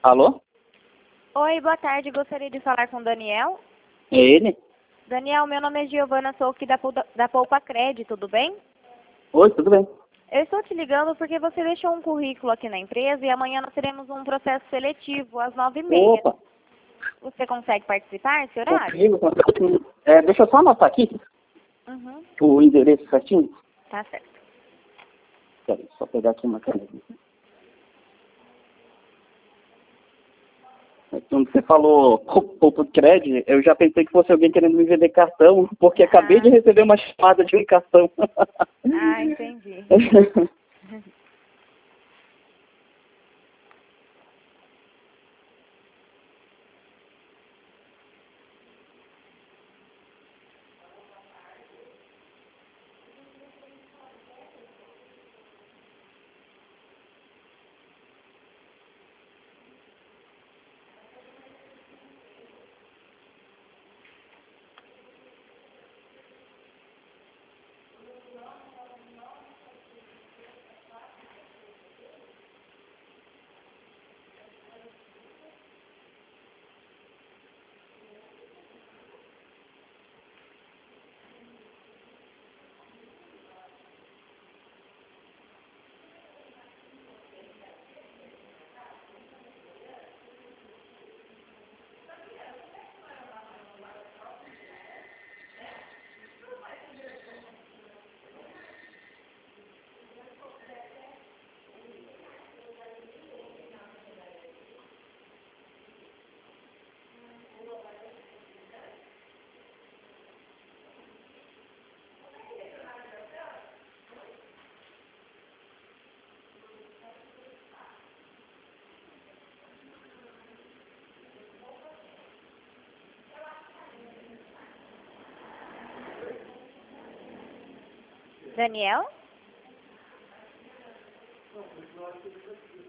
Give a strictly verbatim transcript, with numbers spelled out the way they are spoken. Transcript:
Alô? Oi, boa tarde. Gostaria de falar com o Daniel. É ele? Daniel, meu nome é Giovana, sou aqui da, Poupa- da Poupa Crédito, tudo bem? Oi, tudo bem? Eu estou te ligando porque você deixou um currículo aqui na empresa e amanhã nós teremos um processo seletivo às nove e meia. Opa, Você consegue participar desse horário? consigo. consigo. É, deixa eu só anotar aqui Uhum, o endereço certinho. tá certo. Peraí, só pegar aqui uma caneta. Quando você falou pouco crédito, eu já pensei que fosse alguém querendo me vender cartão, porque acabei de Ah, receber uma chamada de um cartão. ah, entendi. Daniel?